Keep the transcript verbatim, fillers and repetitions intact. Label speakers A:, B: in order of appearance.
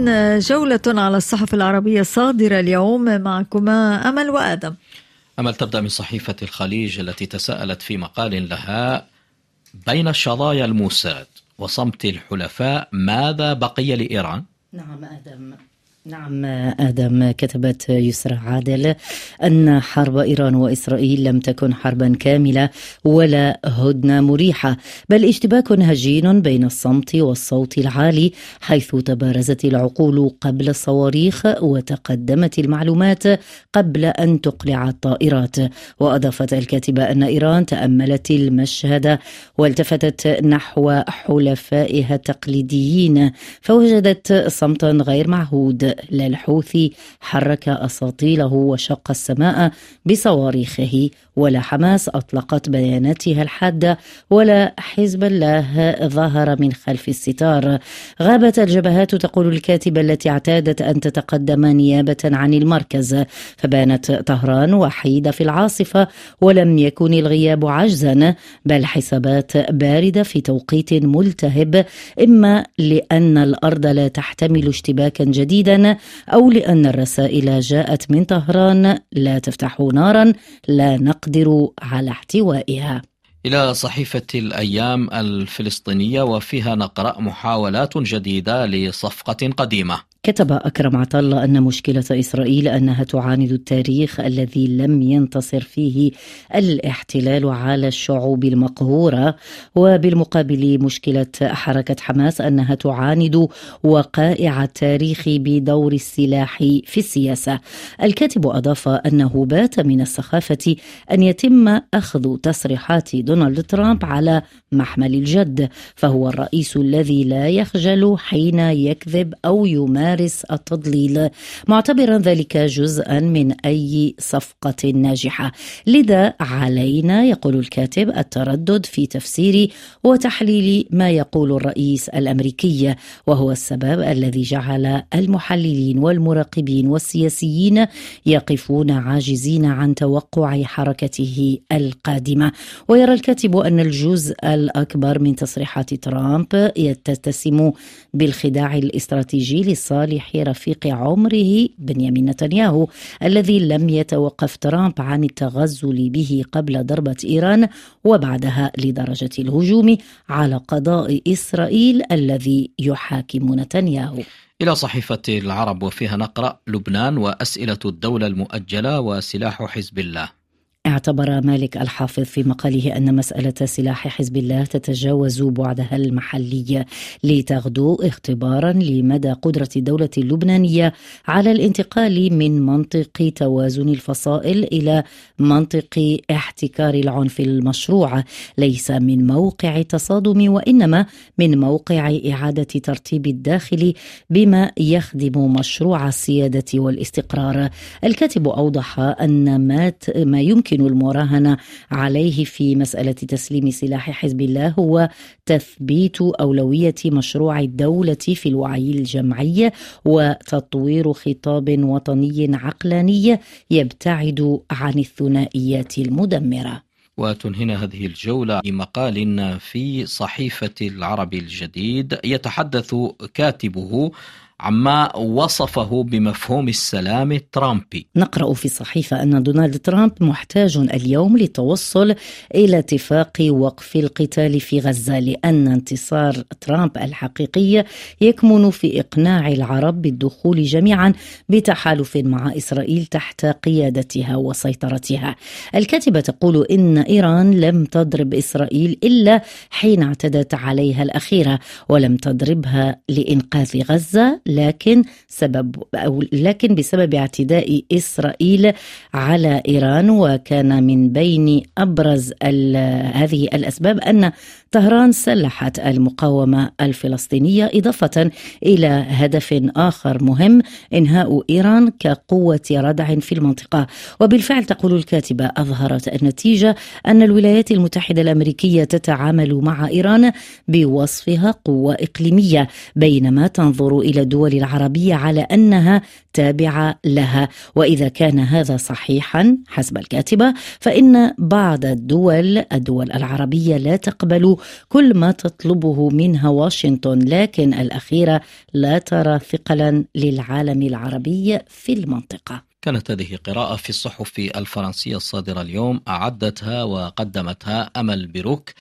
A: إذن جولة على الصحف العربية الصادرة اليوم معكما أمل وآدم.
B: أمل تبدأ من صحيفة الخليج التي تساءلت في مقال لها: بين شظايا الموساد وصمت الحلفاء ماذا بقي لإيران؟
C: نعم آدم نعم آدم كتبت يسرى عادل أن حرب إيران وإسرائيل لم تكن حربا كاملة ولا هدنة مريحة، بل اشتباك هجين بين الصمت والصوت العالي، حيث تبارزت العقول قبل الصواريخ وتقدمت المعلومات قبل أن تقلع الطائرات. وأضافت الكاتبة أن إيران تأملت المشهد والتفتت نحو حلفائها التقليديين فوجدت صمتا غير معهود. لا الحوثي حرك أساطيله وشق السماء بصواريخه، ولا حماس أطلقت بياناتها الحادة، ولا حزب الله ظهر من خلف الستار. غابت الجبهات، تقول الكاتبة التي اعتادت أن تتقدم نيابة عن المركز، فبانت طهران وحيدة في العاصفة، ولم يكن الغياب عجزا بل حسابات باردة في توقيت ملتهب، إما لأن الأرض لا تحتمل اشتباكا جديدا، أو لأن الرسائل جاءت من طهران: لا تفتحوا نارا لا نقدر على احتوائها.
B: إلى صحيفة الأيام الفلسطينية وفيها نقرأ: محاولات جديدة لصفقة قديمة.
C: كتب أكرم عطلة أن مشكلة إسرائيل أنها تعاند التاريخ الذي لم ينتصر فيه الاحتلال على الشعوب المقهورة، وبالمقابل مشكلة حركة حماس أنها تعاند وقائع التاريخ بدور السلاح في السياسة. الكاتب أضاف أنه بات من السخافة أن يتم أخذ تصريحات دونالد ترامب على محمل الجد، فهو الرئيس الذي لا يخجل حين يكذب أو يمارس التضليل، معتبرا ذلك جزءا من أي صفقة ناجحة. لذا علينا، يقول الكاتب، التردد في تفسير وتحليل ما يقول الرئيس الأمريكي، وهو السبب الذي جعل المحللين والمراقبين والسياسيين يقفون عاجزين عن توقع حركته القادمة. ويرى الكاتب أن الجزء الأكبر من تصريحات ترامب يتسم بالخداع الاستراتيجي لصالح رفيق عمره بنيامين نتنياهو، الذي لم يتوقف ترامب عن التغزل به قبل ضربة إيران وبعدها لدرجة الهجوم على قضاء إسرائيل الذي يحاكم نتنياهو.
B: إلى صحيفة العرب وفيها نقرأ: لبنان وأسئلة الدولة المؤجلة وسلاح حزب الله.
C: اعتبر مالك الحافظ في مقاله أن مسألة سلاح حزب الله تتجاوز بعدها المحلي، لتغدو اختبارا لمدى قدرة الدولة اللبنانية على الانتقال من منطق توازن الفصائل إلى منطق احتكار العنف المشروع، ليس من موقع تصادم وإنما من موقع إعادة ترتيب الداخل بما يخدم مشروع السيادة والاستقرار. الكاتب أوضح أن ما يمكن المراهنة عليه في مسألة تسليم سلاح حزب الله هو تثبيت أولوية مشروع الدولة في الوعي الجمعي وتطوير خطاب وطني عقلاني يبتعد عن الثنائيات المدمرة.
B: وتنهينا هذه الجولة بمقال في صحيفة العربي الجديد يتحدث كاتبه عما وصفه بمفهوم السلام الترامبي.
C: نقرأ في الصحيفة أن دونالد ترامب محتاج اليوم للتوصل إلى اتفاق وقف القتال في غزة، لأن انتصار ترامب الحقيقي يكمن في إقناع العرب بالدخول جميعا بتحالف مع إسرائيل تحت قيادتها وسيطرتها. الكاتبة تقول إن إيران لم تضرب إسرائيل إلا حين اعتدت عليها الأخيرة، ولم تضربها لإنقاذ غزة، لكن سبب أو لكن بسبب اعتداء إسرائيل على إيران. وكان من بين أبرز هذه الأسباب أن طهران سلحت المقاومة الفلسطينية، إضافة إلى هدف آخر مهم: إنهاء إيران كقوة ردع في المنطقة. وبالفعل، تقول الكاتبة، أظهرت النتيجة أن الولايات المتحدة الأمريكية تتعامل مع إيران بوصفها قوة إقليمية، بينما تنظر إلى دول الدول العربية على أنها تابعة لها. وإذا كان هذا صحيحا حسب الكاتبة فإن بعض الدول الدول العربية لا تقبل كل ما تطلبه منها واشنطن، لكن الأخيرة لا ترى ثقلا للعالم العربي في المنطقة.
B: كانت هذه قراءة في الصحف الفرنسية الصادرة اليوم، أعدتها وقدمتها أمل بروك.